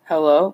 Hello.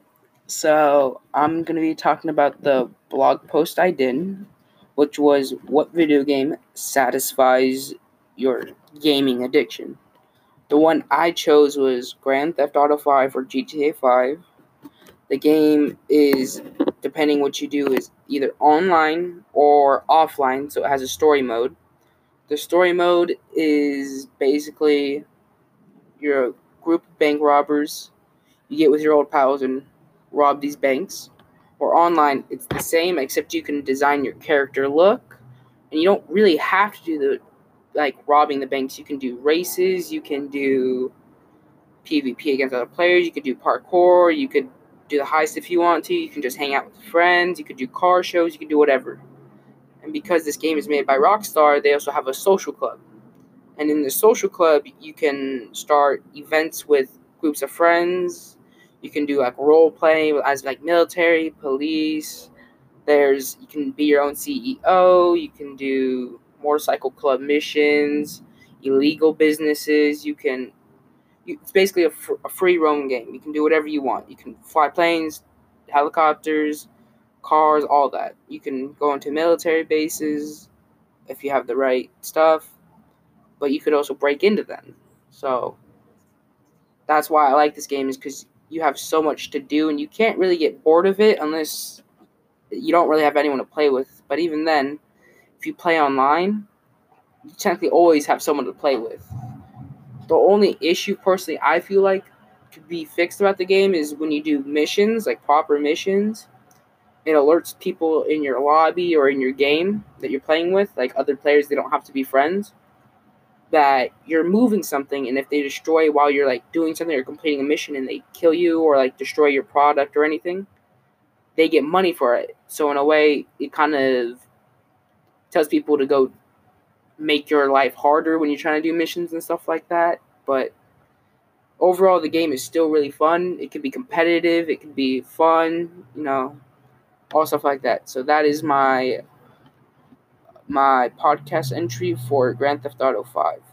So I'm going to be talking about the blog post I did, which was what video game satisfies your gaming addiction. The one I chose was Grand Theft Auto 5 or GTA 5. The game is, depending what you do, is either online or offline, so it has a story mode. The story mode is basically you're a group of bank robbers. You get with your old pals and rob these banks. Or online, it's the same, except you can design your character look, and you don't really have to do the robbing the banks. You can do races, you can do PvP against other players, you could do parkour, you could do the heist if you want to, you can just hang out with friends, you could do car shows, you could do whatever. And because this game is made by Rockstar, they also have a social club. And in the social club, you can start events with groups of friends. You can do role play as military, police. You can be your own CEO. You can do motorcycle club missions, illegal businesses. It's basically a free roam game. You can do whatever you want. You can fly planes, helicopters, cars, all that. You can go into military bases if you have the right stuff, but you could also break into them. So that's why I like this game, is because you have so much to do and you can't really get bored of it unless you don't really have anyone to play with. But even then, if you play online, you technically always have someone to play with. The only issue, personally, I feel like could be fixed about the game is when you do missions, like proper missions, it alerts people in your lobby or in your game that you're playing with, like other players. They don't have to be friends, that you're moving something, and if they destroy while you're doing something or completing a mission and they kill you or destroy your product or anything, they get money for it. So in a way, it kind of tells people to go make your life harder when you're trying to do missions and stuff like that. But overall, the game is still really fun. It can be competitive, it can be fun, all stuff like that. So that is my podcast entry for Grand Theft Auto 5.